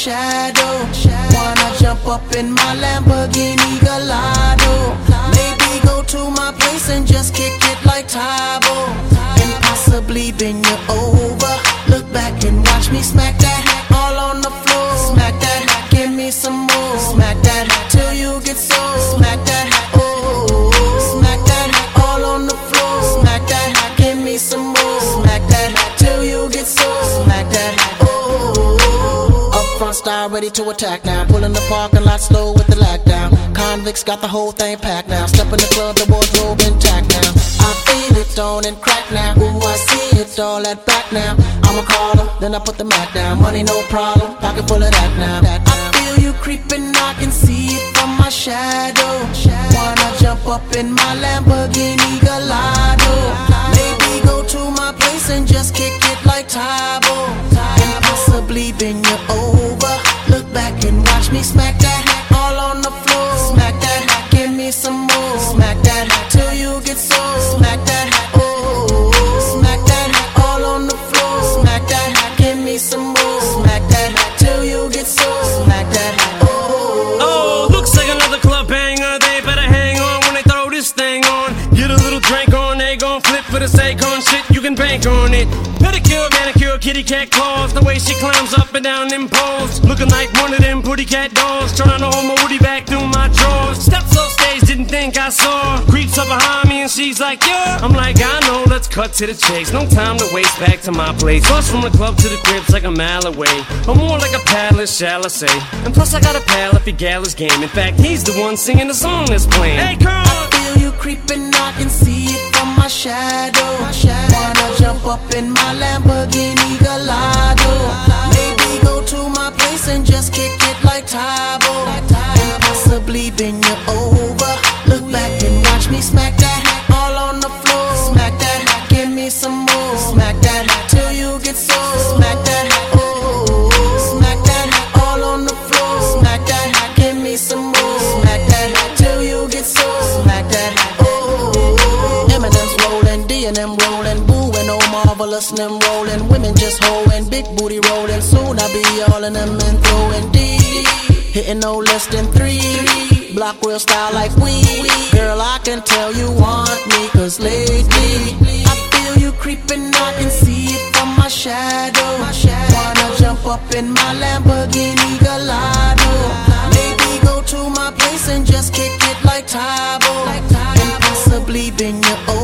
shadow. Wanna jump up in my Lamborghini Gallardo. Maybe go to my place and just kick it like Tybo. And possibly then you're over. Look back and watch me smack that all on the floor. Smack that, give me some more. Smack that till you get sore. Smack that, oh. Smack that all on the floor. Smack that, give me some more. Smack that till you get sore. Smack that, oh. Up front style ready to attack now. Pull in the parking lot slow with the lag down. Convicts got the whole thing packed now. Step in the club, the wardrobe intact now. I feel it on and crack now. Ooh, I see it all at back now. I'm a caller, then I put the Mac down. Money no problem, pocket full of that now. I feel you creeping, I can see it from my shadow. Wanna jump up in my Lamborghini Gallardo. Maybe go to my place and just kick it like Tybo. And possibly then you're over. Look back and watch me smack that all on the floor. Smack that, give me some more. Smack that till you get sore. Smack that, oh. Smack that all on the floor. Smack that, give me some more. Smack that till you get sore. Smack that, oh. Oh, looks like another club banger. They better hang on when they throw this thing on. Get a little drink on, they gon' flip for the Akon shit. You can bank on it. Pedicure, manicure, kitty cat claws. The way she climbs up and down them poles, looking like one of them pretty cat dolls. Trying to hold my woody back through my drawers. Steps off stage, didn't think I saw. Creeps up behind me and she's like, yeah. I'm like, I know, let's cut to the chase. No time to waste, back to my place. Bus from the club to the crib's like a mile away, or more like a palace, shall I say. And plus I got a pal if your gal is game. In fact, he's the one singing the song that's playing. Hey, girl! I feel you creeping, I can see it from my shadow. Wanna jump up in my Lamborghini Gallardo. Maybe go to my place and just kick it like Tybo. And possibly then you're over. Look back and watch me smack that all on the floor. Smack that, give me some more. Smack that till you get sore. Smack that, oh. Smack that all on the floor. Smack that, give me some more. Smack that till you get sore. Smack that, oh. Eminem's rolling, D and M rolling, Boo and Oh Marvelous and them rolling. Women just hoeing, big booty rolling. Soon I'll be all in them and throwing D. Hitting no less than 3. Block real style like we. Girl, I can tell you want me, cause lately I feel you creeping, I can see it from my shadow. Wanna jump up in my Lamborghini Gallardo. Maybe go to my place and just kick it like Tybo. And possibly then you're